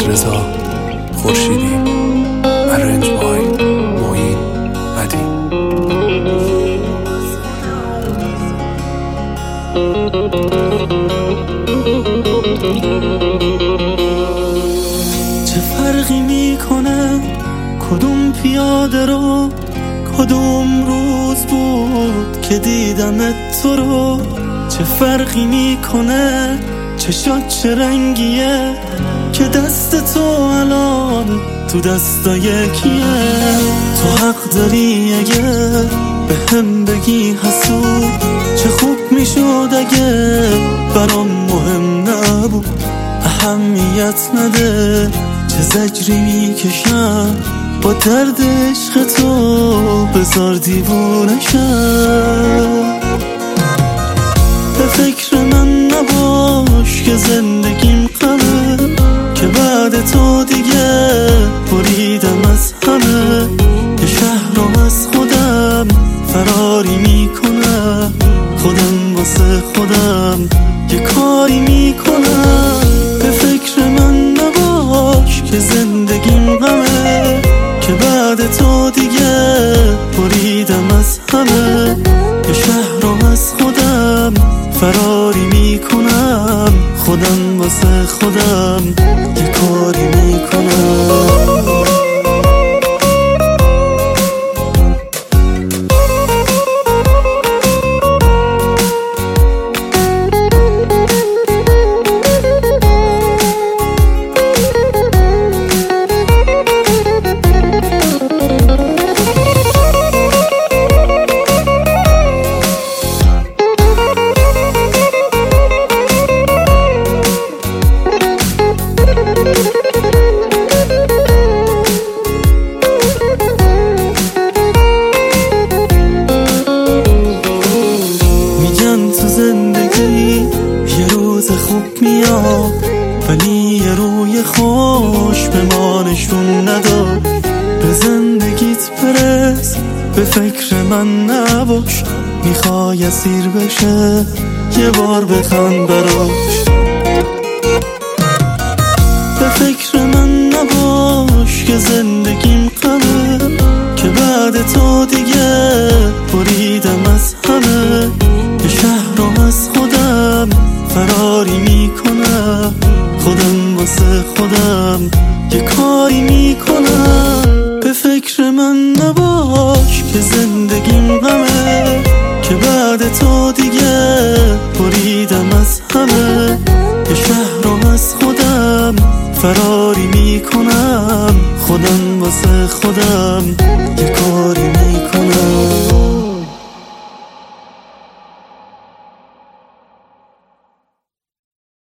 رضا خورشیدی. ارنج بای معین عدی. چه فرقی میکنه کدوم پیاده رو، کدوم روز بود که دیدمت تو رو؟ چه فرقی میکنه چشات چه رنگیه که دست تو الان تو دستا یکیه؟ تو حق داری اگه به هم بگی حسود، چه خوب میشد اگه برام مهم نبود. اهمیت نده چه زجری میکشم، با درد عشق تو بذار دیوونشم. به فکر من نباش که زندگیم غمه، که بعد تو دیگه بریدم از همه. یه شهر رو از خودم فراری میکنم، خودم واسه خودم یه کاری میکنم. به فکر من نباش که زندگیم غمه، که بعد تو دیگه بریدم از همه. یه شهر رو از خودم فراری میکنم، خودم واسه خودم یه کاری میکنم. خوب میاد ولی یه روی خوش به ما نشون نداد. به زندگیت برس، به فکر من نباش. میخوای اسیر بشه یه بار بخند براش. به فکر من نباش که زندگیم غمه، که بعد تو دیگه بریدم از همه. یه شهر رو از خودم فراری میکنم، خودم واسه خودم یه کاری میکنم. به فکر من نباش که زندگیم غمه، که بعد تو دیگه بریدم از همه. یه شهر رو از خودم فراری میکنم، خودم واسه خودم یه کاری میکنم.